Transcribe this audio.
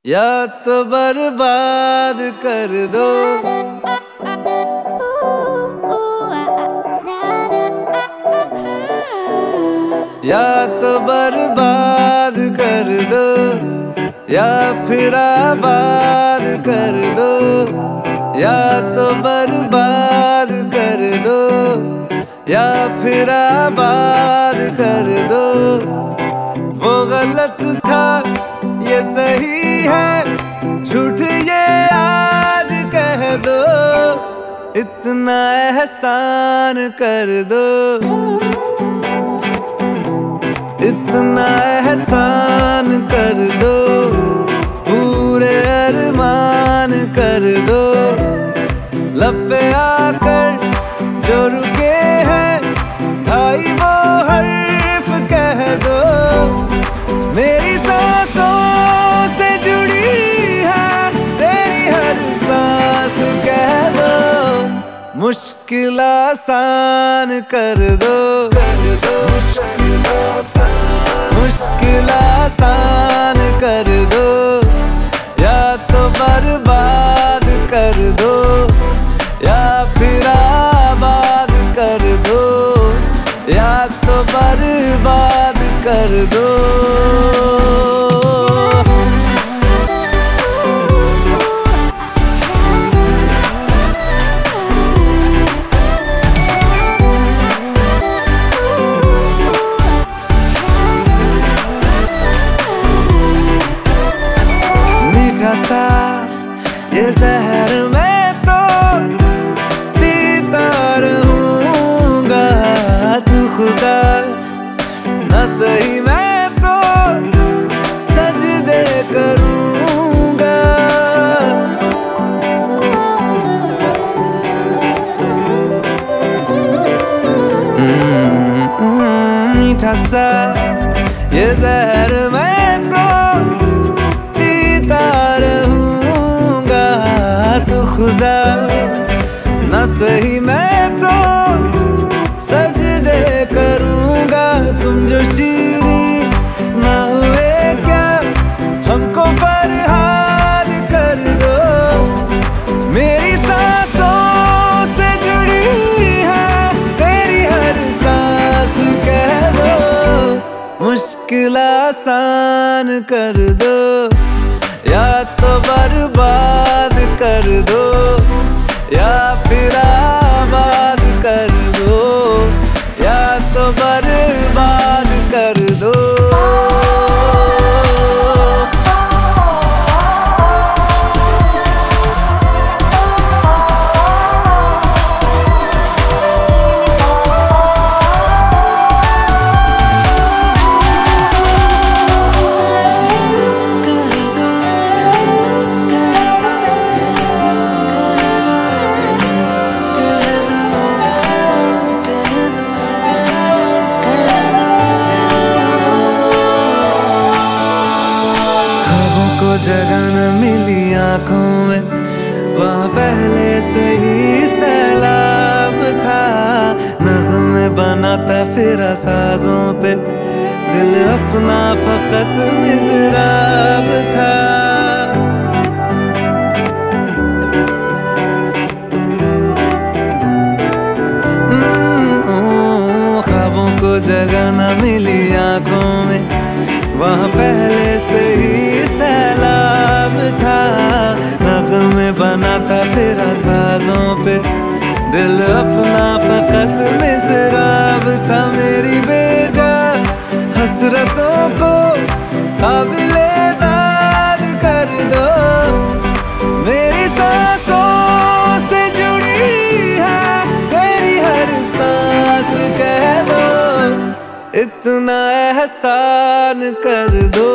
या तो बर्बाद कर दो, या तो बर्बाद कर दो, या फिर आबाद कर दो। या तो बर्बाद कर दो, या फिर आबाद कर दो। वो गलत था ये सही है, झूठ ये आज कह दो। इतना एहसान कर दो, इतना एहसान कर दो। पूरे अरमान कर दो, लब पे आकर जो रुके हैं भाई वो हर्फ कह दो। मेरी सांसों से जुड़ी है तेरी हर सांस कह दो। मुश्किल आसान कर दो, मुश्किल आसान कर दो। या तो बर्बाद कर दो, या फिर आबाद कर दो। या तो बर्बाद कर दो। सा ये जहर मैं तो पीता रहूंगा, तू खुदा न सही मैं तो सजदे करूंगा। मीठा सा ये जहर मैं तो खुदा न सही मैं तो सजदे करूंगा। तुम जो शीरी ना हुए क्या, हमको फरहाद कर दो। मेरी सांसों से जुड़ी है तेरी हर सांस कह दो। मुश्किल आसान कर दो, या तो बर्बाद कर दो, या फिर आबाद कर दो। या तो बर्बाद कर दो। जगह न मिली आंखों में, वहाँ पहले से ही सैलाब था। नग़्मे बनाता फिर साजों पे, दिल अपना फकत मिज़राब था। ख्वाबों को जगह न मिली आंखों में, वहाँ पहले से ही सैलाब था। नग़्मे बनाता फिर साजों पे, दिल अपना फकत मिज़राब था। मेरी बेजा हसरतों को काबिले दाद कर दो। मेरी सांसों से जुड़ी है तेरी हर सांस कह दो। इतना एहसान कर दो,